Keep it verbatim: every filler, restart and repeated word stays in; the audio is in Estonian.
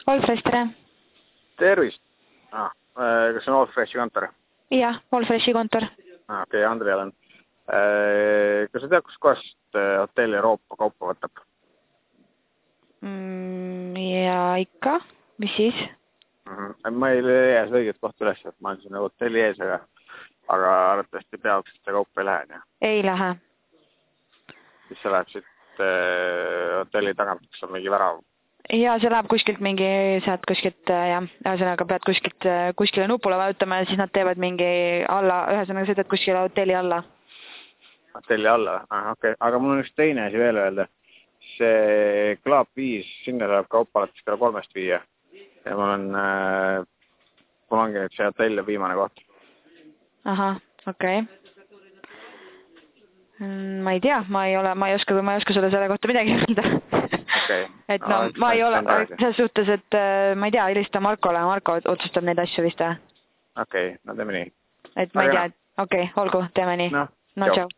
Allfresh, tere. Tervist. Ah, kas see on Allfreshi kontor? Jah, Allfreshi kontor. Ah, okei, okay, Andri olen. Kas sa tead, kus kohast Hotell Euroopa kaupa võtab? Mm, ja ikka. Mis siis? Mm-hmm. Ma ei leia seda õiget kohta üles, et ma olen sinna hotelli ees, aga, aga arvatavasti peaks, et see kaupa ei lähe. Ja. Ei lähe. Siis see läheb siit äh, hotelli tagant, kus on mingi värav. Ja see läheb kuskilt mingi, sealt kuskilt, jah, ühesõnaga pead kuskilt, kuskile nupule vajutama ja siis nad teevad mingi alla, ühesõnaga sõidad kuskile hotelli alla. Hotelli alla, ah, okei. Okay. Aga mul on üks teine asi veel öelda. See Klaap viis, sinna saab kaupa alates kella kolmest viia. Ja mul on, äh, mul ongi nüüd see hotell ja viimane koht. Aha, okei. Okay. Ma ei tea, ma ei ole, ma ei oska, ma ei oska sulle selle kohta midagi öelda. Okay. Et no, no ma ei ole, selles suhtes, et ma ei tea, helista Markole, Marko otsustab neid asju vist. Okei, okay, no teeme nii. Et ma ei tea, et okei, okay, olgu, teeme nii. No, no tšau.